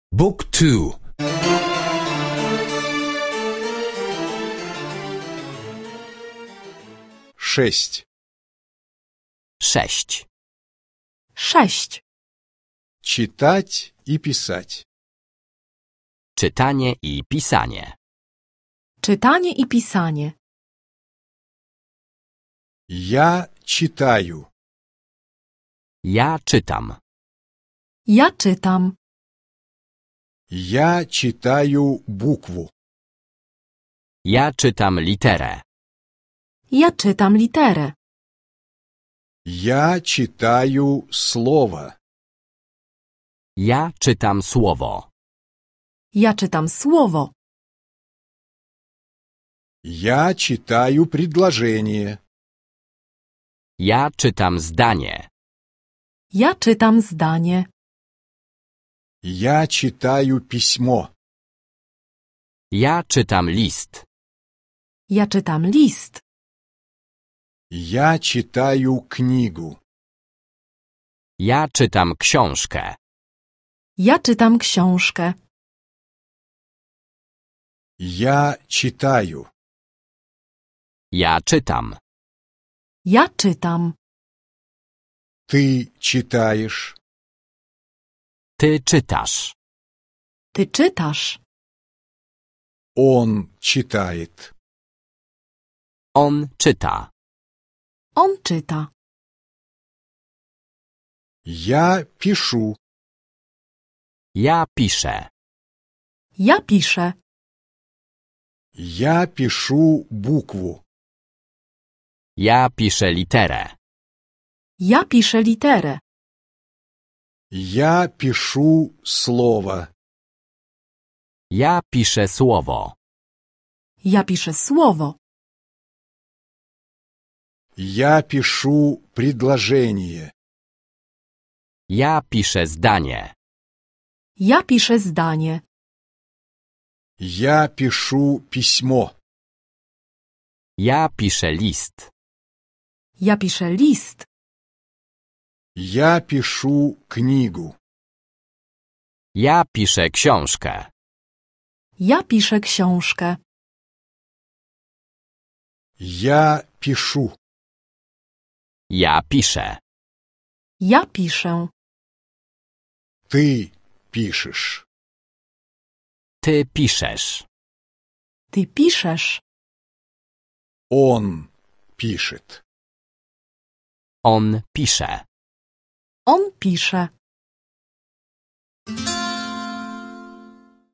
Book 2. Шесть. 6. 6. Читать и писать. Czytanie i pisanie. Czytanie i pisanie. Я читаю. Ja czytam. Ja czytam. Я читаю букву. Ja czytam literę. Ja czytam literę. Я читаю слово. Ja czytam słowo. Ja czytam słowo. Я читаю предложение. Ja czytam zdanie. Ja czytam zdanie. Я читаю письмо. Ja czytam list. Ja czytam list. Я читаю книгу. Ja czytam książkę. Ja czytam książkę. Я читаю. Ja czytam. Ja czytam. Ты читаешь. Ty czytasz. Ty czytasz. Он читает. On czyta. On czyta. Я пишу. Ja piszę. Ja piszę. Я пишу букву. Ja piszę literę. Ja piszę literę. Я пишу слово. Ja piszę słowo. Ja piszę słowo. Я пишу предложение. Ja piszę zdanie. Ja piszę zdanie. Я пишу письмо. Ja piszę list. Ja piszę list. Я пишу книгу. Ja piszę książkę. Ja piszę książkę. Я пишу. Ja piszę. Ja piszę. Ты пишешь. Ty piszesz. Ty piszesz. Он пишет. On pisze. On pisze.